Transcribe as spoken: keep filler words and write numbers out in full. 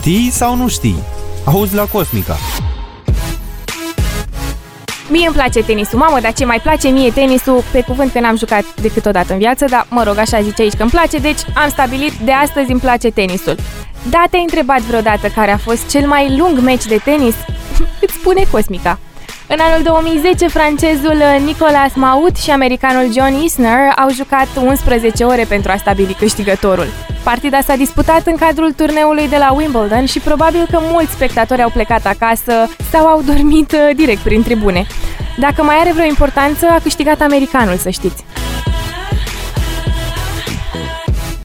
Știi sau nu știi? Auzi la Cosmica. Mie îmi place tenisul, mamă, dar ce mai place mie tenisul, pe cuvânt că n-am jucat decât o dată în viață, dar mă rog, așa zice aici că îmi place, deci am stabilit, de astăzi îmi place tenisul. Da, te-ai întrebat vreodată care a fost cel mai lung meci de tenis? Îți spune Cosmica. În anul două mii zece, francezul Nicolas Mahut și americanul John Isner au jucat unsprezece ore pentru a stabili câștigătorul. Partida s-a disputat în cadrul turneului de la Wimbledon și probabil că mulți spectatori au plecat acasă sau au dormit direct prin tribune. Dacă mai are vreo importanță, a câștigat americanul, să știți.